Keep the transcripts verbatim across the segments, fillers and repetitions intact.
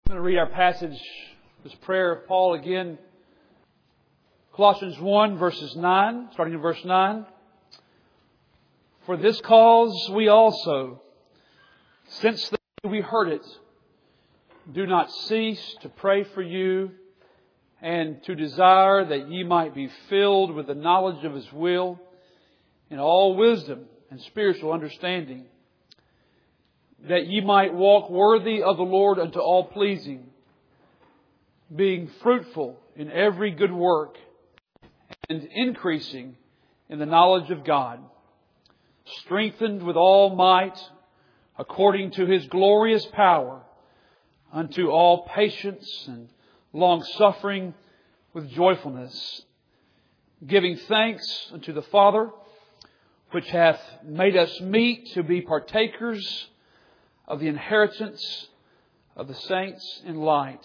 I'm going to read our passage, this prayer of Paul again. Colossians one, verses nine, starting in verse nine. For this cause we also, since the day we heard it, do not cease to pray for you and to desire that ye might be filled with the knowledge of His will in all wisdom and spiritual understanding, that ye might walk worthy of the Lord unto all pleasing, being fruitful in every good work and increasing in the knowledge of God, strengthened with all might according to His glorious power, unto all patience and long-suffering with joyfulness, giving thanks unto the Father, which hath made us meet to be partakers of the inheritance of the saints in light,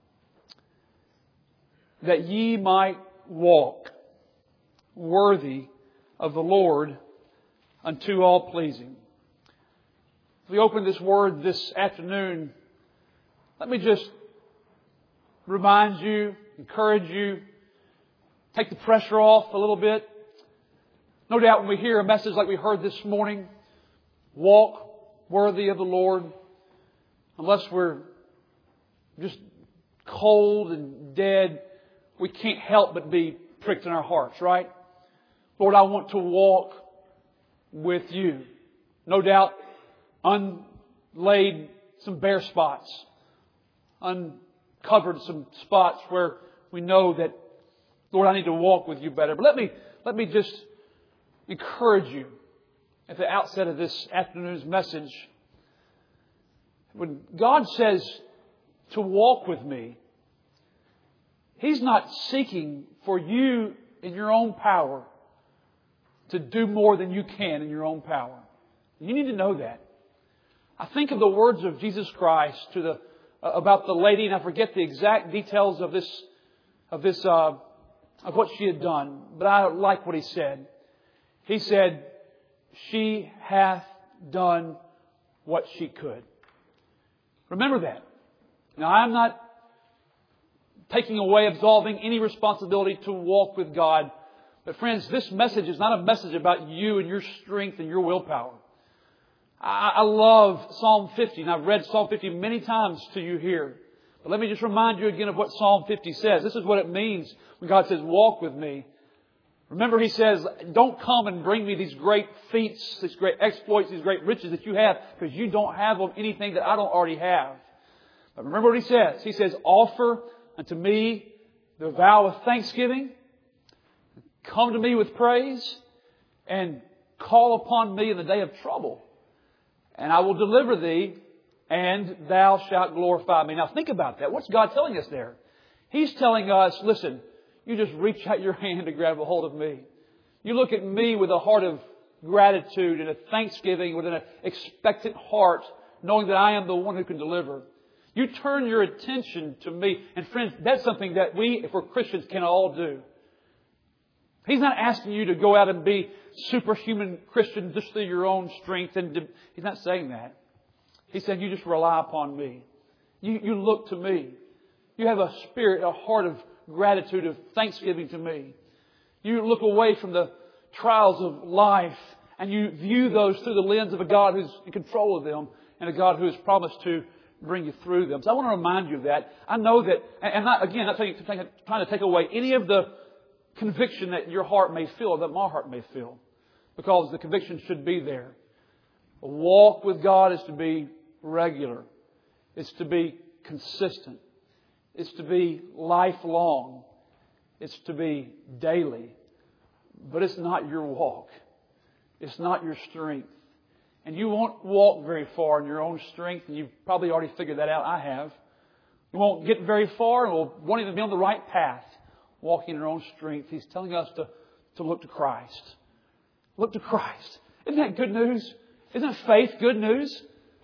that ye might walk worthy of the Lord unto all pleasing. As we open this Word this afternoon, let me just remind you, encourage you, take the pressure off a little bit. No doubt when we hear a message like we heard this morning, walk worthy of the Lord, unless we're just cold and dead, we can't help but be pricked in our hearts, right? Lord, I want to walk with you. No doubt, unlaid some bare spots, uncovered some spots where we know that, Lord, I need to walk with you better. But let me, let me just encourage you at the outset of this afternoon's message. When God says to walk with me, He's not seeking for you in your own power to do more than you can in your own power. You need to know that. I think of the words of Jesus Christ to the uh, about the lady, and I forget the exact details of this of this uh, of what she had done, but I like what He said. He said, "She hath done what she could." Remember that. Now, I'm not taking away, absolving any responsibility to walk with God. But friends, this message is not a message about you and your strength and your willpower. I, I love Psalm fifty, and I've read Psalm fifty many times to you here. But let me just remind you again of what Psalm fifty says. This is what it means when God says, walk with me. Remember, He says, don't come and bring me these great feats, these great exploits, these great riches that you have, because you don't have anything that I don't already have. But remember what He says. He says, offer unto me the vow of thanksgiving. Come to me with praise and call upon me in the day of trouble. And I will deliver thee, and thou shalt glorify me. Now think about that. What's God telling us there? He's telling us, listen, you just reach out your hand to grab a hold of me. You look at me with a heart of gratitude and a thanksgiving, with an expectant heart, knowing that I am the one who can deliver. You turn your attention to me. And friends, that's something that we, if we're Christians, can all do. He's not asking you to go out and be superhuman Christian just through your own strength. And He's not saying that. He's saying you just rely upon me. You, you look to me. You have a spirit, a heart of gratitude, of thanksgiving to me. You look away from the trials of life and you view those through the lens of a God who's in control of them and a God who has promised to bring you through them. So I want to remind you of that. I know that, and not, again, not trying to take away any of the conviction that your heart may feel, that my heart may feel, because the conviction should be there. A walk with God is to be regular. It's to be consistent. It's to be lifelong. It's to be daily. But it's not your walk. It's not your strength. And you won't walk very far in your own strength, and you've probably already figured that out. I have. You won't get very far, and won't even be on the right path, walking in your own strength. He's telling us to, to look to Christ. Look to Christ. Isn't that good news? Isn't faith good news?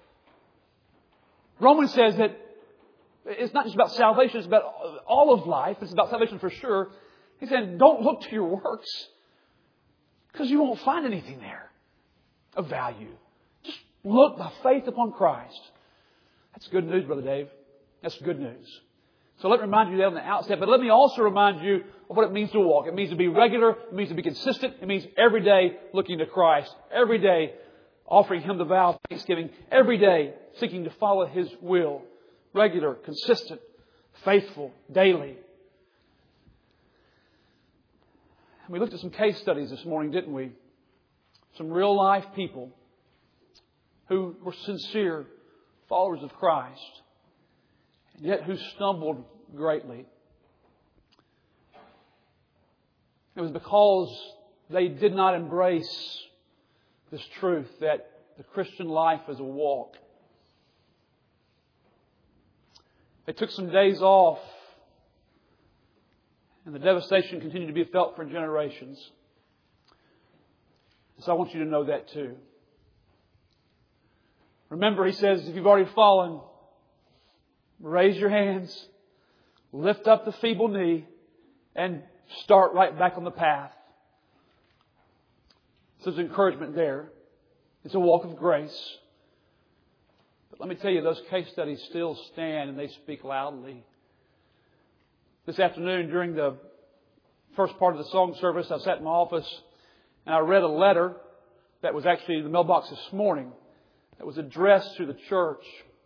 Romans says that it's not just about salvation, it's about all of life. It's about salvation for sure. He said, don't look to your works, because you won't find anything there of value. Just look by faith upon Christ. That's good news, Brother Dave. That's good news. So let me remind you that on the outset, but let me also remind you of what it means to walk. It means to be regular. It means to be consistent. It means every day looking to Christ. Every day offering Him the vow of thanksgiving. Every day seeking to follow His will. Regular, consistent, faithful, daily. We looked at some case studies this morning, didn't we? Some real life people who were sincere followers of Christ, and yet who stumbled greatly. It was because they did not embrace this truth that the Christian life is a walk. They took some days off, and the devastation continued to be felt for generations. So I want you to know that too. Remember, He says, if you've already fallen, raise your hands, lift up the feeble knee, and start right back on the path. So there's encouragement there. It's a walk of grace. But let me tell you, those case studies still stand and they speak loudly. This afternoon, during the first part of the song service, I sat in my office and I read a letter that was actually in the mailbox this morning that was addressed to the church.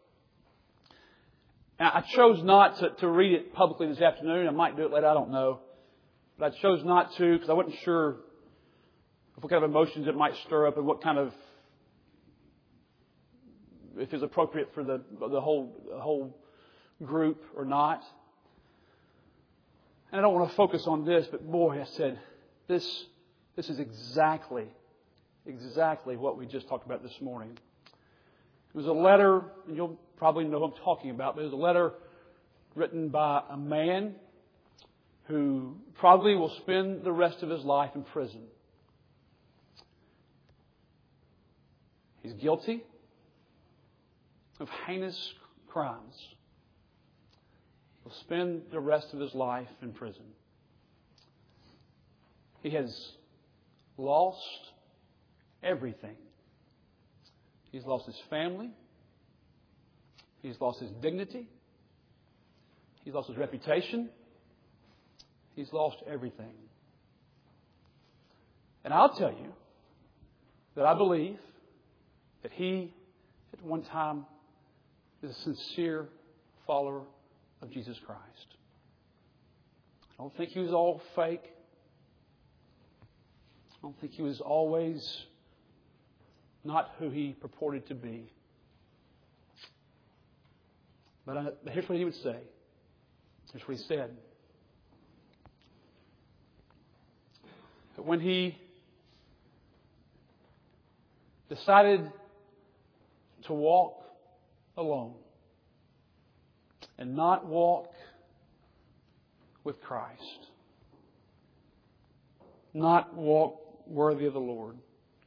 And I chose not to, to read it publicly this afternoon. I might do it later, I don't know. But I chose not to because I wasn't sure of what kind of emotions it might stir up and what kind of, if it's appropriate for the the whole the whole group or not. And I don't want to focus on this, but boy, I said, this this is exactly, exactly what we just talked about this morning. It was a letter, and you'll probably know who I'm talking about, but it was a letter written by a man who probably will spend the rest of his life in prison. He's guilty of heinous crimes. He'll spend the rest of his life in prison. He has lost everything. He's lost his family. He's lost his dignity. He's lost his reputation. He's lost everything. And I'll tell you that I believe that he, at one time, is a sincere follower of Jesus Christ. I don't think he was all fake. I don't think he was always not who he purported to be. But I, here's what he would say. Here's what he said. That when he decided to walk alone and not walk with Christ, not walk worthy of the Lord,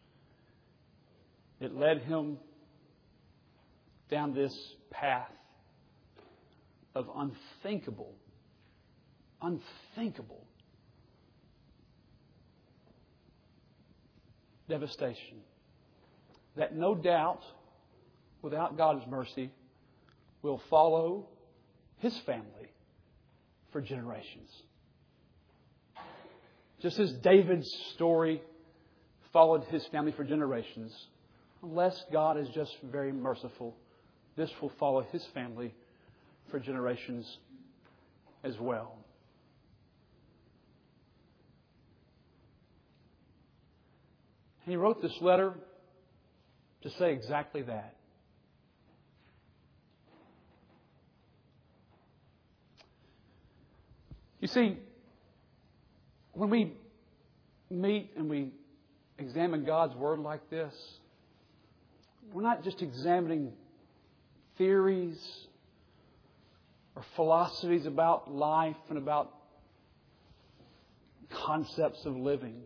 it led him down this path of unthinkable, unthinkable devastation that no doubt, without God's mercy, will follow his family for generations. Just as David's story followed his family for generations, unless God is just very merciful, this will follow his family for generations as well. And he wrote this letter to say exactly that. You see, when we meet and we examine God's Word like this, we're not just examining theories or philosophies about life and about concepts of living.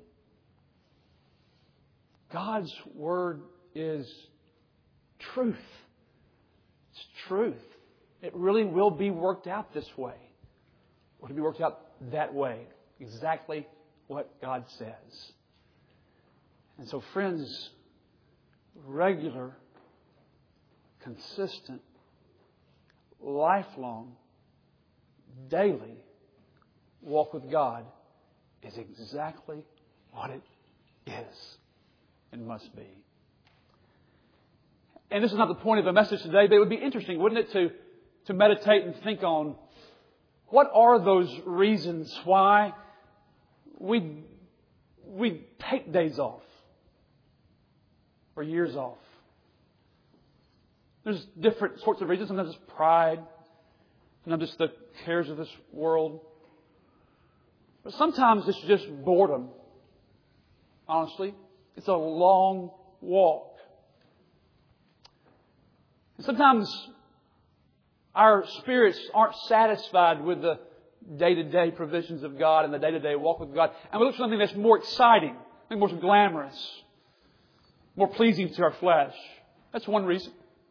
God's Word is truth. It's truth. It really will be worked out this way. Or to be worked out that way. Exactly what God says. And so, friends, regular, consistent, lifelong, daily walk with God is exactly what it is and must be. And this is not the point of the message today, but it would be interesting, wouldn't it, to, to meditate and think on what are those reasons why we, we take days off or years off. There's different sorts of reasons. Sometimes it's pride. Sometimes it's the cares of this world. But sometimes it's just boredom. Honestly, it's a long walk. And sometimes our spirits aren't satisfied with the day-to-day provisions of God and the day-to-day walk with God. And we look for something that's more exciting, something more glamorous, more pleasing to our flesh. That's one reason.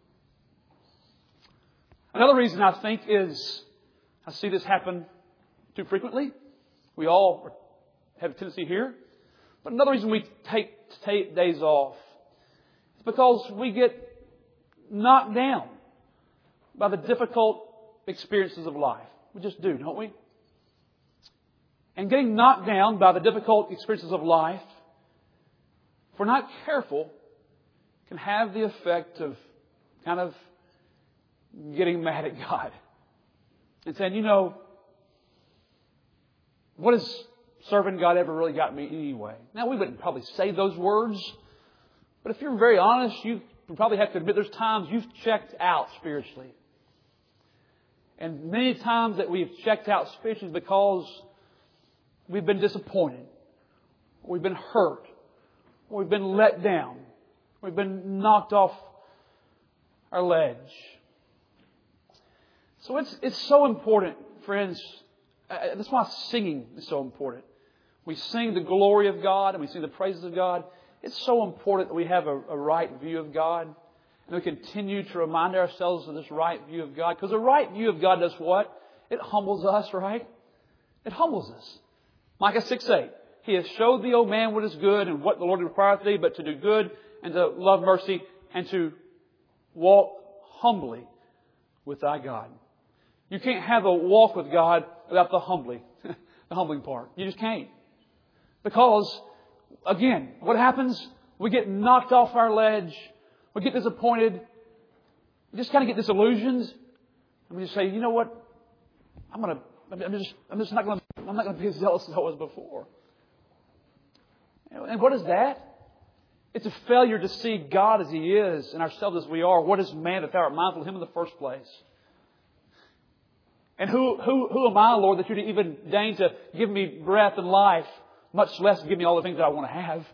Another reason I think is I see this happen too frequently. We all have a tendency here. But another reason we take, take days off is because we get knocked down by the difficult experiences of life. We just do, don't we? And getting knocked down by the difficult experiences of life, if we're not careful, can have the effect of kind of getting mad at God and saying, you know, what has serving God ever really got me anyway? Now, we wouldn't probably say those words, but if you're very honest, you probably have to admit there's times you've checked out spiritually. And many times that we've checked out spiritually because we've been disappointed, we've been hurt, we've been let down, we've been knocked off our ledge. So it's it's so important, friends. Uh, that's why singing is so important. We sing the glory of God and we sing the praises of God. It's so important that we have a, a right view of God. And we continue to remind ourselves of this right view of God. Because the right view of God does what? It humbles us, right? It humbles us. Micah six eight. He has showed thee, O man, what is good and what the Lord requireth thee, but to do good and to love mercy and to walk humbly with thy God. You can't have a walk with God without the humbling, the humbling part. You just can't. Because, again, what happens? We get knocked off our ledge. We get disappointed. We just kind of get disillusioned. And we just say, you know what? I'm going to, I'm just, I'm just not going to, I'm not going to be as zealous as I was before. And what is that? It's a failure to see God as He is and ourselves as we are. What is man that thou art mindful of Him in the first place? And who, who, who am I, Lord, that you even deign to give me breath and life, much less give me all the things that I want to have?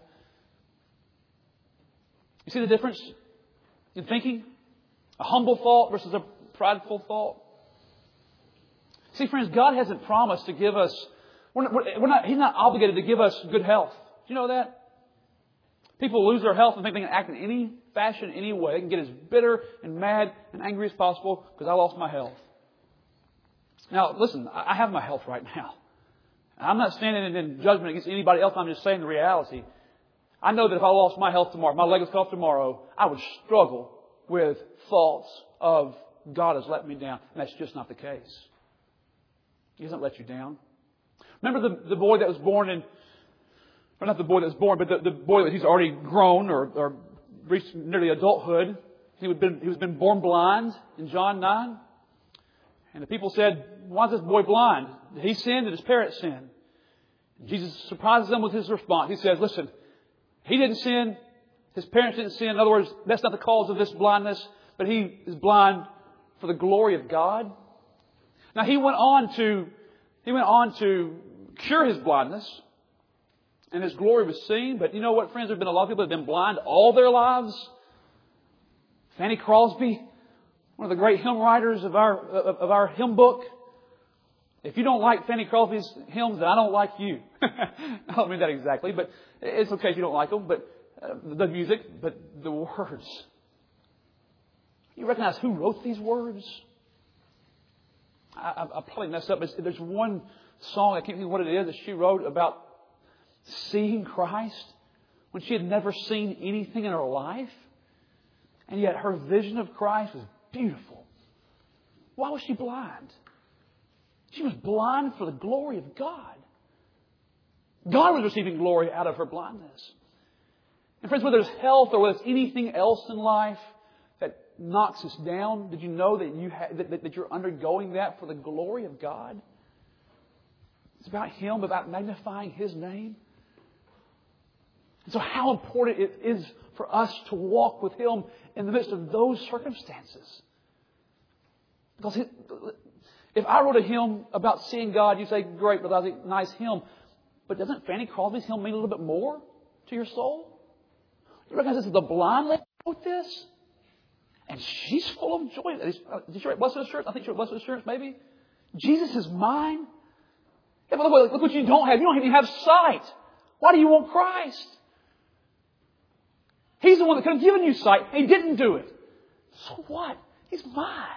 You see the difference in thinking? A humble thought versus a prideful thought. See, friends, God hasn't promised to give us, we're not, we're not, He's not obligated to give us good health. Do you know that? People lose their health and think they can act in any fashion, any way. They can get as bitter and mad and angry as possible because I lost my health. Now, listen, I have my health right now. I'm not standing in judgment against anybody else. I'm just saying the reality. I know that if I lost my health tomorrow, my leg was cut off tomorrow, I would struggle with thoughts of God has let me down. And that's just not the case. He hasn't let you down. Remember the, the boy that was born in, or not the boy that was born, but the, the boy that he's already grown or, or reached nearly adulthood. He had been, he was been born blind in John nine. And the people said, why is this boy blind? Did he sin? Did his parents sin? And Jesus surprises them with His response. He says, listen, he didn't sin. His parents didn't sin. In other words, that's not the cause of this blindness. But he is blind for the glory of God. Now he went on to, he went on to cure his blindness. And His glory was seen. But you know what, friends? There have been a lot of people that have been blind all their lives. Fanny Crosby, one of the great hymn writers of our of, of our hymn book. If you don't like Fanny Crosby's hymns, then I don't like you. I don't mean that exactly, but it's okay if you don't like them. But uh, the music, but the words. You recognize who wrote these words? I, I, I probably messed up. But there's one song, I can't think of what it is, that she wrote about seeing Christ when she had never seen anything in her life. And yet her vision of Christ was beautiful. Why was she blind? She was blind for the glory of God. God was receiving glory out of her blindness. And friends, whether it's health or whether it's anything else in life that knocks us down, did you know that, you ha- that, that you're undergoing that for the glory of God? It's about Him, about magnifying His name. And so how important it is for us to walk with Him in the midst of those circumstances. Because it, if I wrote a hymn about seeing God, you say, great, but that's a nice hymn. But doesn't Fanny Crosby's hymn mean a little bit more to your soul? You recognize this is the blind lady who wrote this? And she's full of joy. Did she write Blessed Assurance? I think she wrote Blessed Assurance, maybe. Jesus is mine. Yeah, by the way, look what you don't have. You don't even have sight. Why do you want Christ? He's the one that could have given you sight. He didn't do it. So what? He's mine.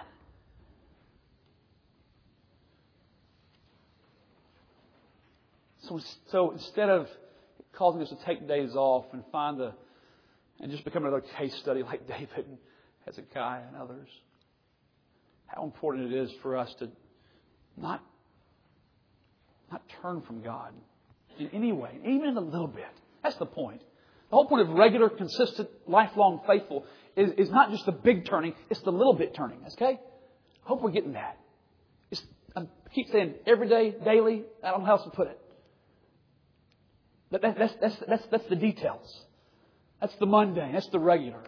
So, so instead of causing us to take days off and find a, and just become another case study like David and Hezekiah and others, how important it is for us to not, not turn from God in any way, even in a little bit. That's the point. The whole point of regular, consistent, lifelong faithful is, is not just the big turning, it's the little bit turning. Okay? I hope we're getting that. It's, I keep saying every day, daily, I don't know how else to put it. But that, that's, that's, that's, that's the details. That's the mundane. That's the regular.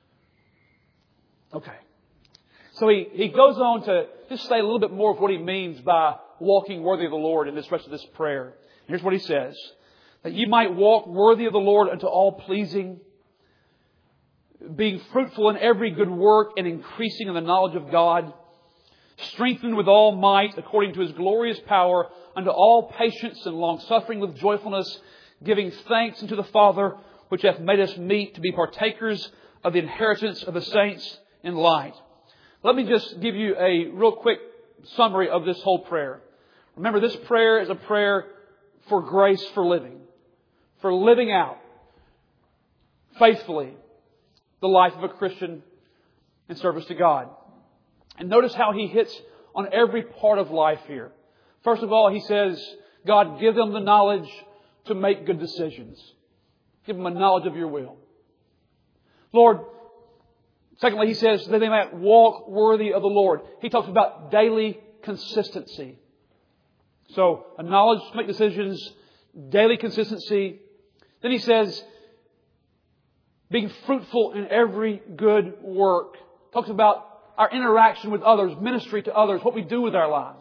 Okay. So he, he goes on to just say a little bit more of what he means by walking worthy of the Lord in this rest of this prayer. Here's what he says. That you might walk worthy of the Lord unto all pleasing, being fruitful in every good work and increasing in the knowledge of God, strengthened with all might according to His glorious power unto all patience and long-suffering with joyfulness, giving thanks unto the Father, which hath made us meet to be partakers of the inheritance of the saints in light. Let me just give you a real quick summary of this whole prayer. Remember, this prayer is a prayer for grace for living, for living out faithfully the life of a Christian in service to God. And notice how he hits on every part of life here. First of all, he says, God, give them the knowledge to make good decisions. Give them a knowledge of your will. Lord, secondly, he says that they might walk worthy of the Lord. He talks about daily consistency. So, a knowledge to make decisions, daily consistency. Then he says, being fruitful in every good work. Talks about our interaction with others, ministry to others, what we do with our lives.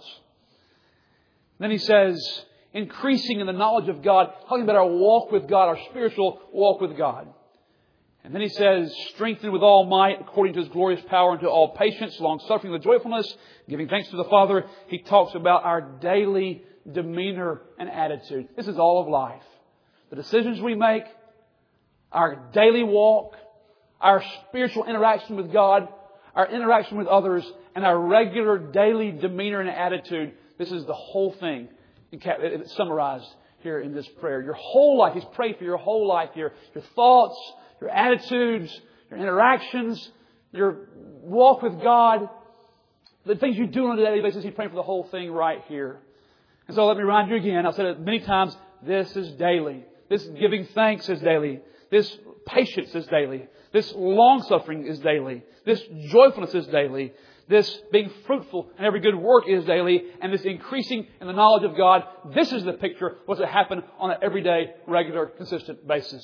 Then he says, increasing in the knowledge of God, talking about our walk with God, our spiritual walk with God. And then he says, strengthened with all might according to His glorious power unto all patience, long-suffering with joyfulness, giving thanks to the Father. He talks about our daily demeanor and attitude. This is all of life. The decisions we make, our daily walk, our spiritual interaction with God, our interaction with others, and our regular daily demeanor and attitude. This is the whole thing. It's summarized here in this prayer. Your whole life. He's prayed for your whole life here. Your thoughts, your attitudes, your interactions, your walk with God, the things you do on a daily basis. He's praying for the whole thing right here. And so let me remind you again. I've said it many times. This is daily. This giving thanks is daily. This patience is daily. This long-suffering is daily. This joyfulness is daily. This being fruitful in every good work is daily. And this increasing in the knowledge of God. This is the picture of what's to happen on an everyday, regular, consistent basis.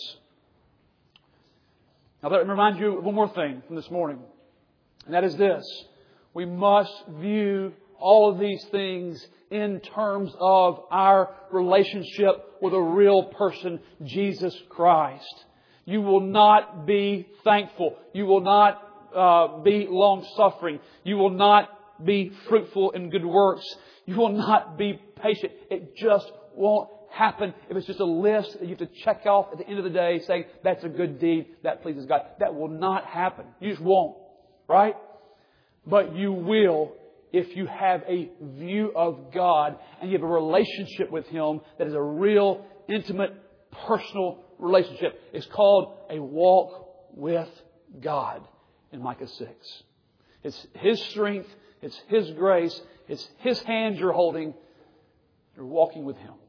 Now let me remind you of one more thing from this morning. And that is this. We must view all of these things in terms of our relationship with a real person, Jesus Christ. You will not be thankful. You will not uh, be long-suffering. You will not be fruitful in good works. You will not be patient. It just won't happen if it's just a list that you have to check off at the end of the day saying, that's a good deed, that pleases God. That will not happen. You just won't. Right? But you will if you have a view of God and you have a relationship with Him that is a real, intimate, personal relationship. It's called a walk with God in Micah six. It's His strength, It's His grace. It's His hand you're holding. You're walking with Him.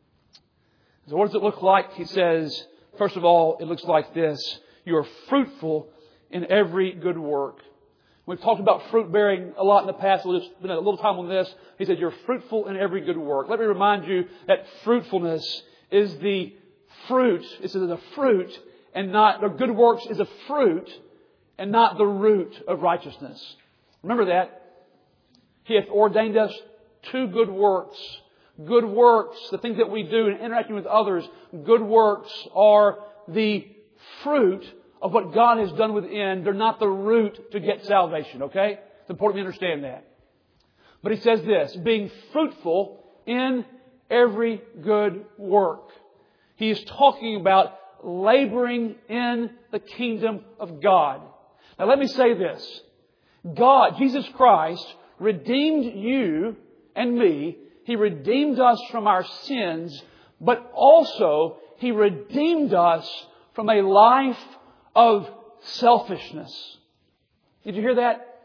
So what does it look like? He says, first of all, it looks like this. You are fruitful in every good work. We've talked about fruit bearing a lot in the past. We'll just spend a little time on this. He said, you're fruitful in every good work. Let me remind you that fruitfulness is the fruit. It's the fruit and not, the good works is a fruit and not the root of righteousness. Remember that. He hath ordained us to good works. Good works, the things that we do in interacting with others, good works are the fruit of what God has done within. They're not the root to get salvation, okay? It's important we understand that. But he says this, being fruitful in every good work. He is talking about laboring in the kingdom of God. Now let me say this. God, Jesus Christ, redeemed you and me. He redeemed us from our sins, but also He redeemed us from a life of selfishness. Did you hear that?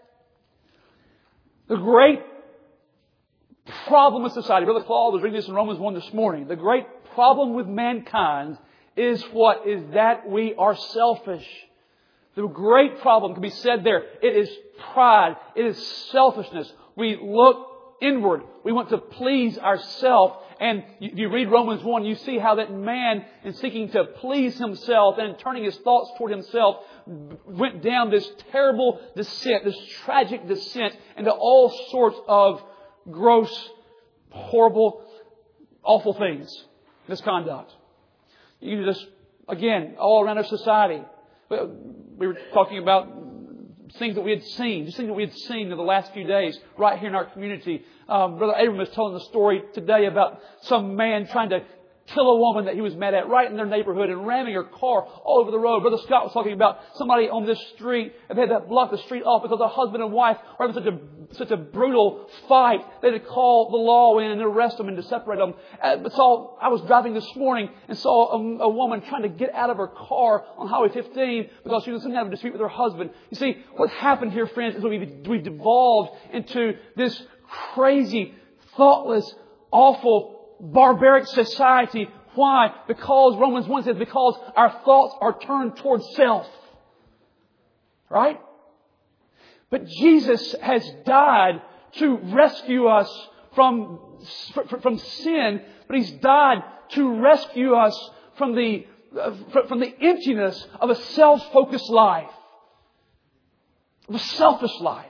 The great problem with society, Brother Claude was reading this in Romans one this morning. The great problem with mankind is what? Is that we are selfish. The great problem can be said there. It is pride. It is selfishness. We look inward. We want to please ourselves. And if you read Romans one, you see how that man, in seeking to please himself and turning his thoughts toward himself, went down this terrible descent, this tragic descent into all sorts of gross, horrible, awful things. Misconduct. You can just, again, all around our society. We were talking about things that we had seen, just things that we had seen in the last few days right here in our community. Um, Brother Abram was telling the story today about some man trying to kill a woman that he was mad at right in their neighborhood and ramming her car all over the road. Brother Scott was talking about somebody on this street and they had to block the street off because a husband and wife were having such a, such a brutal fight. They had to call the law in and arrest them and to separate them. Uh, but saw, I was driving this morning and saw a, a woman trying to get out of her car on Highway fifteen because she was having a dispute with her husband. You see, what happened here, friends, is we we devolved into this crazy, thoughtless, awful, barbaric society. Why? Because Romans one says, because our thoughts are turned towards self. Right? But Jesus has died to rescue us from, from sin, but He's died to rescue us from the, from the emptiness of a self-focused life. Of a selfish life.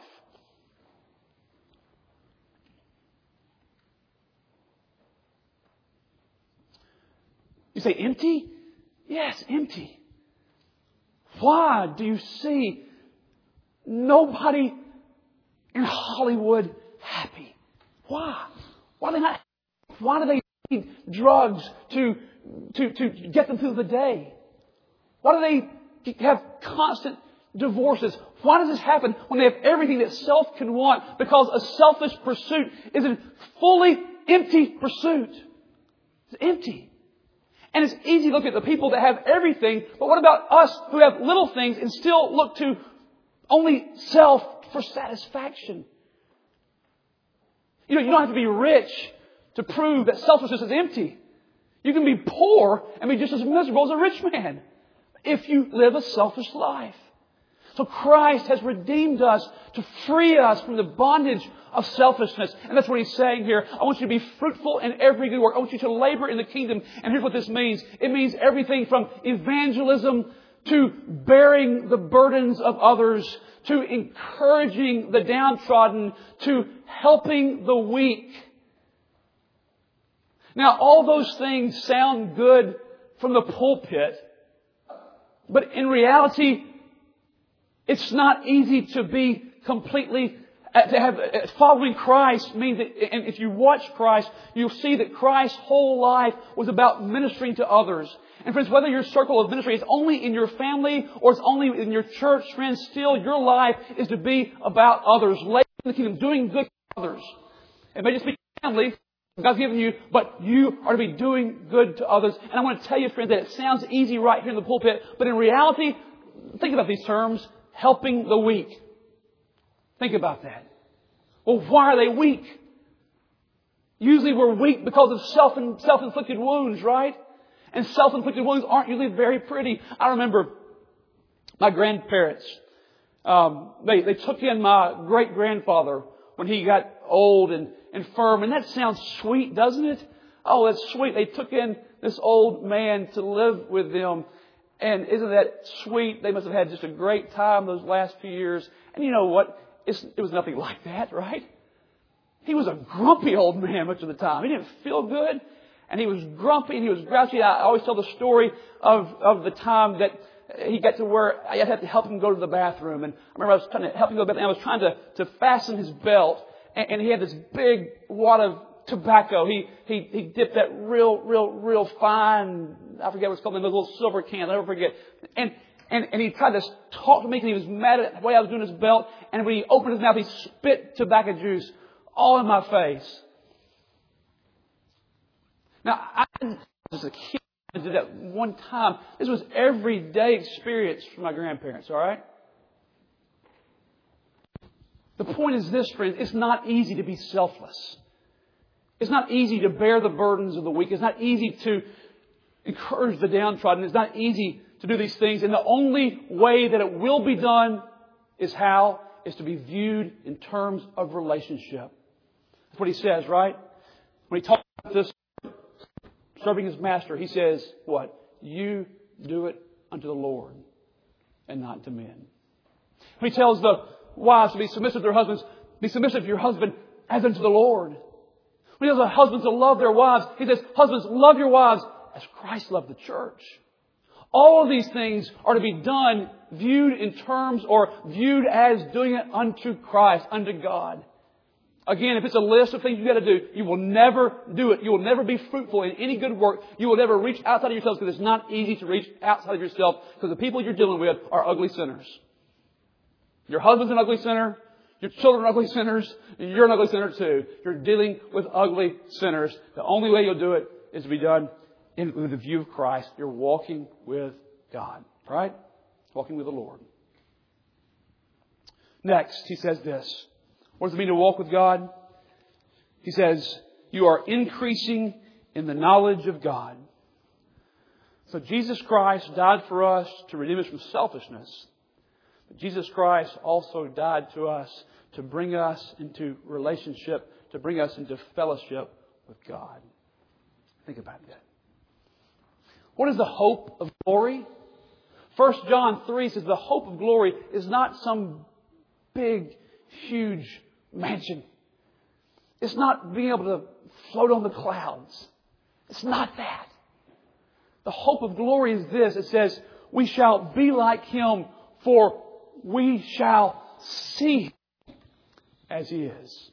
You say empty? Yes, empty. Why do you see nobody in Hollywood happy? Why? Why are they not? Why do they need drugs to, to, to get them through the day? Why do they have constant divorces? Why does this happen when they have everything that self can want? Because a selfish pursuit is a fully empty pursuit. It's empty. And it's easy to look at the people that have everything, but what about us who have little things and still look to only self for satisfaction? You know, you don't have to be rich to prove that selfishness is empty. You can be poor and be just as miserable as a rich man if you live a selfish life. So Christ has redeemed us to free us from the bondage of selfishness. And that's what He's saying here. I want you to be fruitful in every good work. I want you to labor in the kingdom. And here's what this means. It means everything from evangelism to bearing the burdens of others, to encouraging the downtrodden, to helping the weak. Now, all those things sound good from the pulpit, but in reality, it's not easy to be completely, to have, following Christ means that, and if you watch Christ, you'll see that Christ's whole life was about ministering to others. And friends, whether your circle of ministry is only in your family or it's only in your church, friends, still your life is to be about others, laboring in the kingdom, doing good to others. It may just be family God's given you, but you are to be doing good to others. And I want to tell you, friends, that it sounds easy right here in the pulpit, but in reality, think about these terms. Helping the weak. Think about that. Well, why are they weak? Usually we're weak because of self self-inflicted wounds, right? And self-inflicted wounds aren't usually very pretty. I remember my grandparents, um, they, they took in my great-grandfather when he got old and infirm. And that sounds sweet, doesn't it? Oh, that's sweet. They took in this old man to live with them. And isn't that sweet? They must have had just a great time those last few years. And you know what? It's, it was nothing like that, right? He was a grumpy old man much of the time. He didn't feel good. And he was grumpy and he was grouchy. I always tell the story of, of the time that he got to where I had to help him go to the bathroom. And I remember I was trying to help him go to the bathroom. I was trying to, to fasten his belt. And, and he had this big wad of tobacco. He, he, he dipped that real, real, real fine, I forget what it's called, in those little silver cans. I'll never forget. And, and, and he tried to talk to me because he was mad at the way I was doing his belt. And when he opened his mouth, he spit tobacco juice all in my face. Now, I was a kid. I did that one time. This was everyday experience for my grandparents, all right? The point is this, friends. It's not easy to be selfless. It's not easy to bear the burdens of the weak. It's not easy to encourage the downtrodden. It's not easy to do these things. And the only way that it will be done is how? Is to be viewed in terms of relationship. That's what he says, right? When he talks about this, serving his master, he says, what? You do it unto the Lord and not to men. When he tells the wives to be submissive to their husbands, be submissive to your husband as unto the Lord. When he tells the husbands to love their wives, he says, husbands, love your wives as Christ loved the church. All of these things are to be done, viewed in terms or viewed as doing it unto Christ, unto God. Again, if it's a list of things you've got to do, you will never do it. You will never be fruitful in any good work. You will never reach outside of yourself because it's not easy to reach outside of yourself because the people you're dealing with are ugly sinners. Your husband's an ugly sinner. Your children are ugly sinners. And you're an ugly sinner too. You're dealing with ugly sinners. The only way you'll do it is to be done in, with the view of Christ. You're walking with God. Right? Walking with the Lord. Next, he says this. What does it mean to walk with God? He says, you are increasing in the knowledge of God. So Jesus Christ died for us to redeem us from selfishness. But Jesus Christ also died to us to bring us into relationship, to bring us into fellowship with God. Think about that. What is the hope of glory? First John three says the hope of glory is not some big, huge mansion. It's not being able to float on the clouds. It's not that. The hope of glory is this. It says, we shall be like Him, for we shall see Him as He is.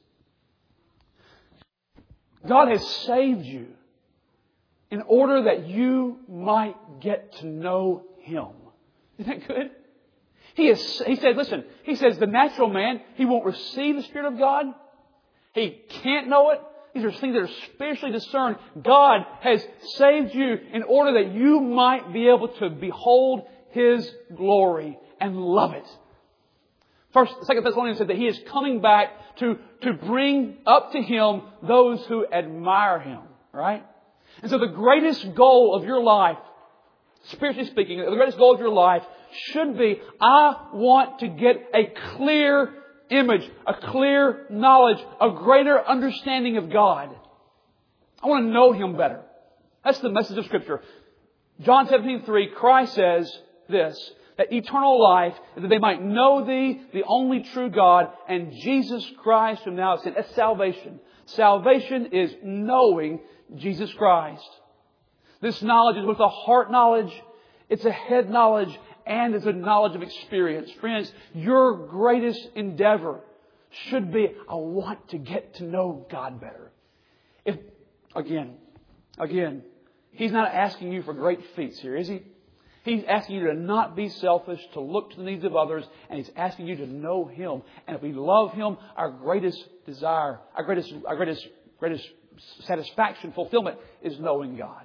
God has saved you in order that you might get to know Him. Isn't that good? He is, he said, listen, he says the natural man, he won't receive the Spirit of God. He can't know it. These are things that are spiritually discerned. God has saved you in order that you might be able to behold His glory and love it. First, Second Thessalonians said that He is coming back to, to bring up to Him those who admire Him. Right? And so the greatest goal of your life, spiritually speaking, the greatest goal of your life should be, I want to get a clear image, a clear knowledge, a greater understanding of God. I want to know Him better. That's the message of Scripture. John seventeen three, Christ says this, that eternal life is that they might know Thee, the only true God, and Jesus Christ whom Thou hast sent. That's salvation. Salvation is knowing Jesus Christ. This knowledge is both a heart knowledge, it's a head knowledge, and it's a knowledge of experience. Friends, your greatest endeavor should be, I want to get to know God better. If, again, again, He's not asking you for great feats here, is He? He's asking you to not be selfish, to look to the needs of others, and He's asking you to know Him. And if we love Him, our greatest desire, our greatest, our greatest, greatest satisfaction, fulfillment is knowing God.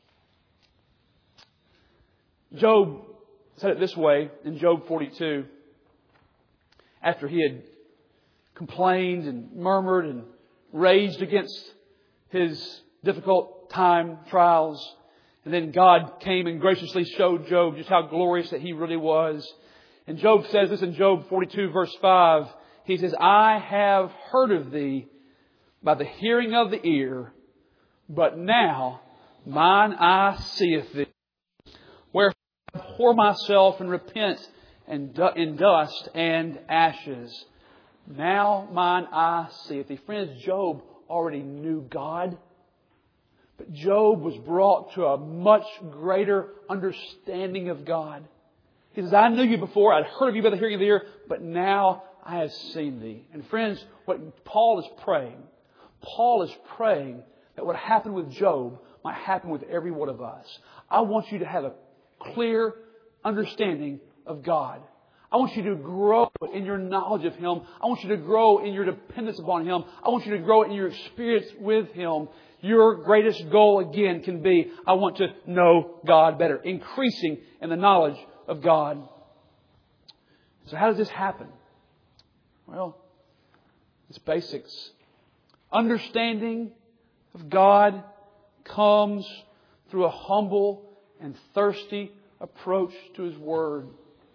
Job said it this way in Job forty-two. After he had complained and murmured and raged against his difficult time, trials. And then God came and graciously showed Job just how glorious that he really was. And Job says this in Job forty-two verse five. He says, I have heard of thee by the hearing of the ear, but now mine eye seeth thee. Wherefore I abhor myself and repent in dust and ashes. Now mine eye seeth thee. Friends, Job already knew God. But Job was brought to a much greater understanding of God. He says, I knew you before, I'd heard of you by the hearing of the ear, but now I have seen thee. And friends, what Paul is praying, Paul is praying that what happened with Job might happen with every one of us. I want you to have a clear understanding of God. I want you to grow in your knowledge of Him. I want you to grow in your dependence upon Him. I want you to grow in your experience with Him. Your greatest goal again can be, I want to know God better. Increasing in the knowledge of God. So how does this happen? Well, it's basics. Understanding of God comes through a humble and thirsty approach to His Word.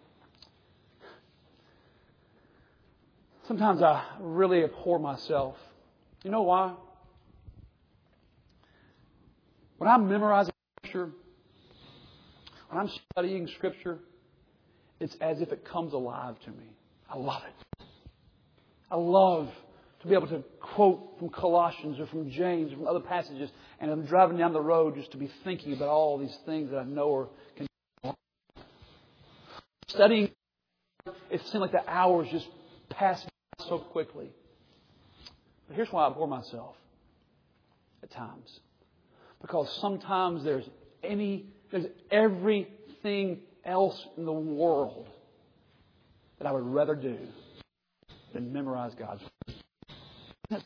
Sometimes I really abhor myself. You know why? When I'm memorizing Scripture, when I'm studying Scripture, it's as if it comes alive to me. I love it. I love to be able to quote from Colossians or from James or from other passages, and I'm driving down the road just to be thinking about all these things that I know or can do. Studying, it seems like the hours just pass by so quickly. But here's why I abhor myself at times. Because sometimes there's any, there's everything else in the world that I would rather do than memorize God's Word.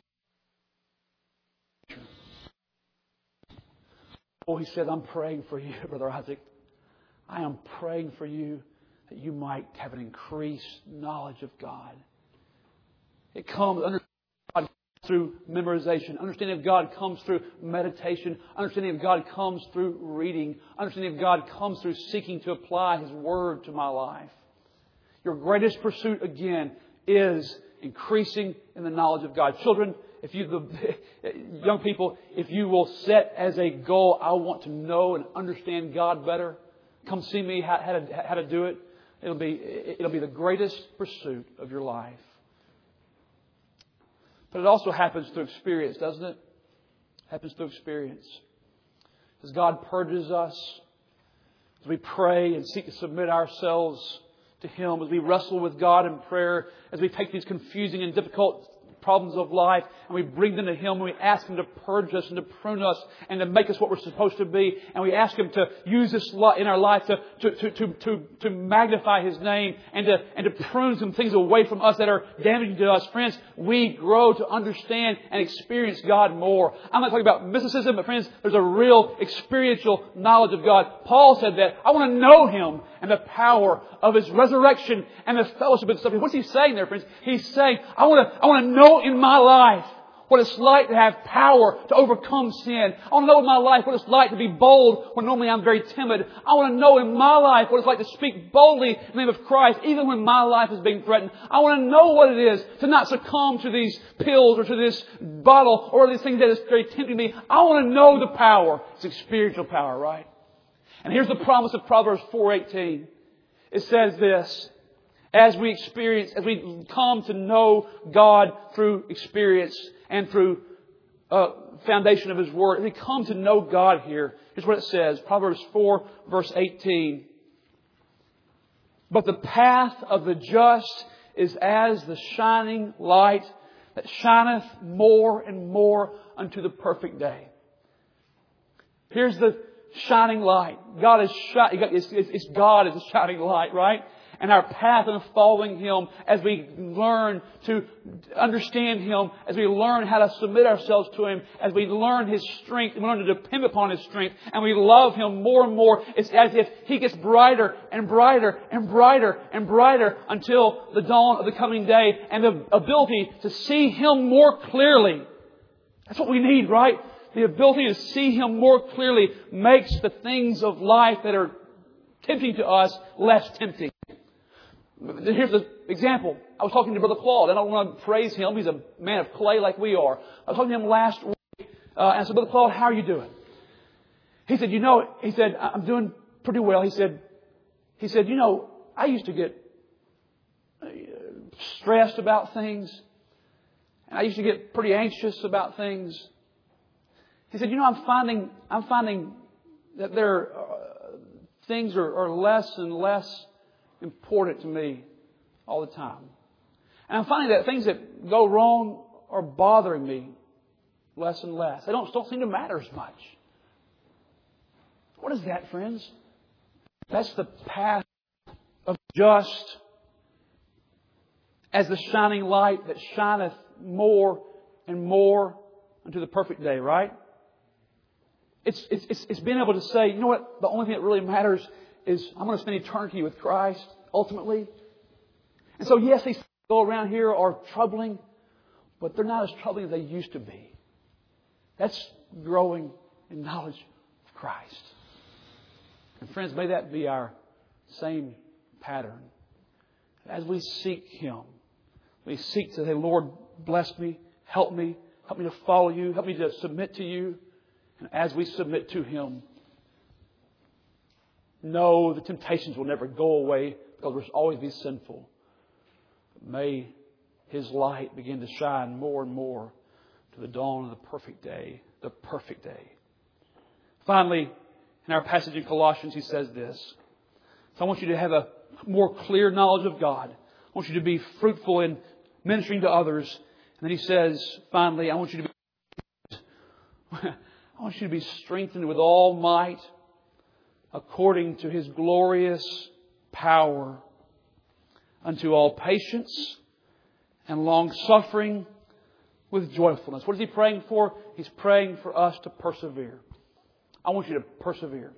Oh, he said, I'm praying for you, Brother Isaac. I am praying for you that you might have an increased knowledge of God. It comes under God through memorization. Understanding of God comes through meditation. Understanding of God comes through reading. Understanding of God comes through seeking to apply His Word to my life. Your greatest pursuit, again, is increasing in the knowledge of God. Children, if you, the young people, if you will set as a goal, I want to know and understand God better, come see me how, how, to, how to do it. It'll be, it'll be the greatest pursuit of your life. But it also happens through experience, doesn't it? It happens through experience. As God purges us, as we pray and seek to submit ourselves to Him, as we wrestle with God in prayer, as we take these confusing and difficult problems of life and we bring them to Him and we ask Him to purge us and to prune us and to make us what we're supposed to be, and we ask Him to use this in our life to, to, to, to, to, to magnify His name and to, and to prune some things away from us that are damaging to us. Friends, we grow to understand and experience God more. I'm not talking about mysticism, but friends, there's a real experiential knowledge of God. Paul said that. I want to know Him and the power of His resurrection and the fellowship of stuff. What's he saying there, friends? He's saying, I want to, I want to know in my life what it's like to have power to overcome sin. I want to know in my life what it's like to be bold when normally I'm very timid. I want to know in my life what it's like to speak boldly in the name of Christ even when my life is being threatened. I want to know what it is to not succumb to these pills or to this bottle or these things that is very tempting me. I want to know the power. It's experiential power, right? And here's the promise of Proverbs four eighteen. It says this: as we experience, as we come to know God through experience and through uh, foundation of His Word, as we come to know God here, here's what it says. Proverbs four verse eighteen. But the path of the just is as the shining light that shineth more and more unto the perfect day. Here's the shining light. God is shining. It's, it's, it's God is a shining light, right? and our path of following Him, as we learn to understand Him, as we learn how to submit ourselves to Him, as we learn His strength, and we learn to depend upon His strength, and we love Him more and more, it's as if He gets brighter and brighter and brighter and brighter until the dawn of the coming day, and the ability to see Him more clearly. That's what we need, right? The ability to see Him more clearly makes the things of life that are tempting to us less tempting. Here's the example. I was talking to Brother Claude. I don't want to praise him. He's a man of clay like we are. I was talking to him last week. Uh, and I said, Brother Claude, how are you doing? He said, you know, he said, I'm doing pretty well. He said, he said, you know, I used to get stressed about things. And I used to get pretty anxious about things. He said, you know, I'm finding, I'm finding that there are, uh, things are, are less and less important to me all the time. And I'm finding that things that go wrong are bothering me less and less. They don't, don't seem to matter as much. What is that, friends? That's the path of just as the shining light that shineth more and more unto the perfect day, right? It's, it's, it's being able to say, you know what? The only thing that really matters is I'm going to spend eternity with Christ, ultimately. And so, yes, these things that go around here are troubling, but they're not as troubling as they used to be. That's growing in knowledge of Christ. And friends, may that be our same pattern. As we seek Him, we seek to say, Lord, bless me, help me, help me to follow You, help me to submit to You. And as we submit to Him, know the temptations will never go away because we'll always be sinful. But may His light begin to shine more and more to the dawn of the perfect day, the perfect day. Finally, in our passage in Colossians, he says this. So I want you to have a more clear knowledge of God. I want you to be fruitful in ministering to others. And then he says, finally, I want you to be I want you to be strengthened with all might according to His glorious power unto all patience and long suffering with joyfulness. What is he praying for? He's praying for us to persevere. I want you to persevere.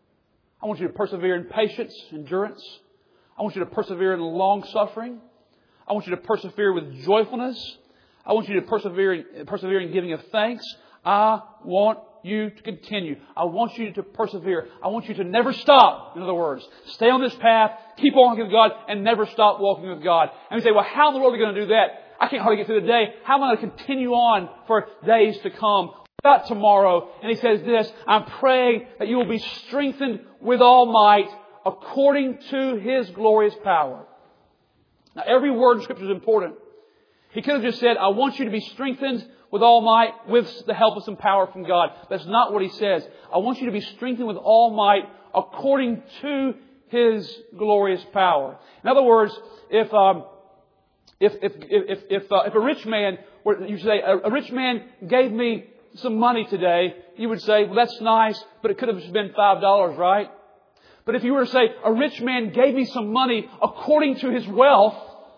I want you to persevere in patience, endurance. I want you to persevere in long suffering. I want you to persevere with joyfulness. I want you to persevere in, persevere in giving of thanks. I want you to continue. I want you to persevere. I want you to never stop. In other words, stay on this path, keep walking with God, and never stop walking with God. And we say, well, how in the world are we going to do that? I can't hardly get through the day. How am I going to continue on for days to come? About tomorrow. And he says this, I'm praying that you will be strengthened with all might according to His glorious power. Now, every word in Scripture is important. He could have just said, I want you to be strengthened with all might with the help of some power from God. That's not what he says. I want you to be strengthened with all might according to His glorious power. In other words, if um, if if if if, uh, if a rich man, were, you say a, a rich man gave me some money today, you would say, well, that's nice, but it could have just been five dollars, right? But if you were to say, a rich man gave me some money according to his wealth,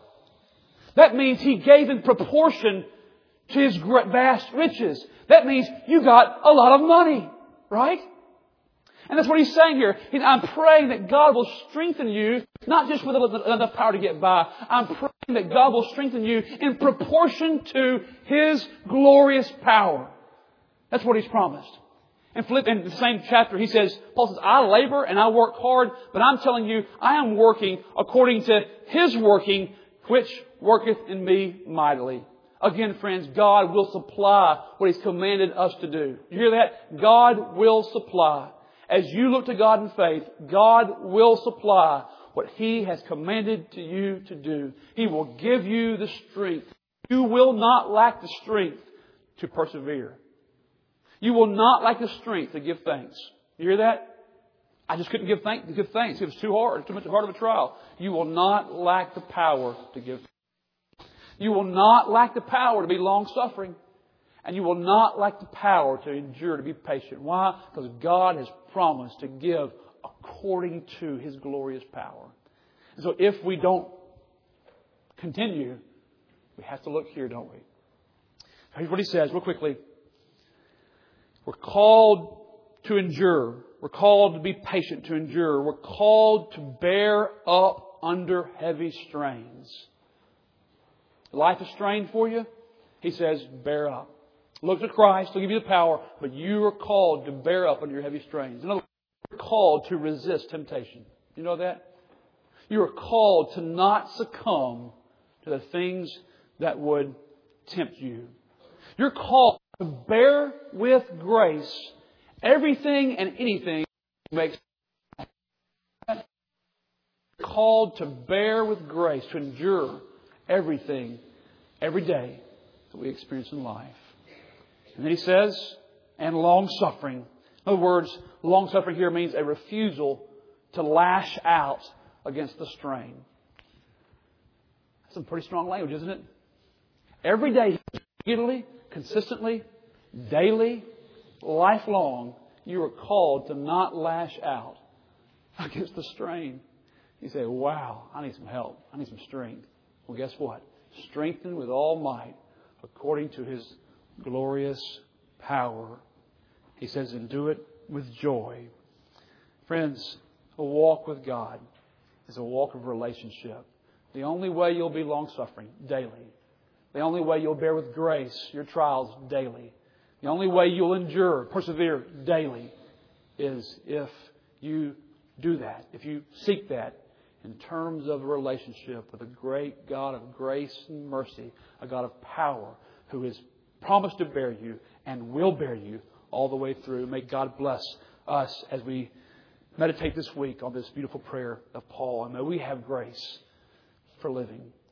that means he gave in proportion to his vast riches. That means you got a lot of money, right? And that's what he's saying here. I'm praying that God will strengthen you, not just with enough power to get by. I'm praying that God will strengthen you in proportion to His glorious power. That's what He's promised. In Philip, in the same chapter, he says, Paul says, I labor and I work hard, but I'm telling you, I am working according to His working, which worketh in me mightily. Again, friends, God will supply what He's commanded us to do. You hear that? God will supply. As you look to God in faith, God will supply what He has commanded to you to do. He will give you the strength. You will not lack the strength to persevere. You will not lack the strength to give thanks. You hear that? I just couldn't give thanks. Give thanks. It was too hard. Too much hard of a trial. You will not lack the power to give thanks. You will not lack the power to be long-suffering. And you will not lack the power to endure, to be patient. Why? Because God has promised to give according to His glorious power. And so if we don't continue, we have to look here, don't we? Here's what he says real quickly. We're called to endure. We're called to be patient, to endure. We're called to bear up under heavy strains. Life is strained for you? He says, bear up. Look to Christ. He'll give you the power. But you are called to bear up under your heavy strains. In other words, you're called to resist temptation. You know that? You are called to not succumb to the things that would tempt you. You're called to bear with grace everything and anything that makes You're called to bear with grace, to endure everything, every day that we experience in life. And then he says, and long-suffering. In other words, long-suffering here means a refusal to lash out against the strain. That's some pretty strong language, isn't it? Every day, repeatedly, consistently, daily, lifelong, you are called to not lash out against the strain. You say, wow, I need some help. I need some strength. Well, guess what? Strengthened with all might according to His glorious power. He says, and do it with joy. Friends, a walk with God is a walk of relationship. The only way you'll be long-suffering, daily. The only way you'll bear with grace your trials, daily. The only way you'll endure, persevere, daily, is if you do that, if you seek that in terms of a relationship with a great God of grace and mercy, a God of power who has promised to bear you and will bear you all the way through. May God bless us as we meditate this week on this beautiful prayer of Paul. And may we have grace for living.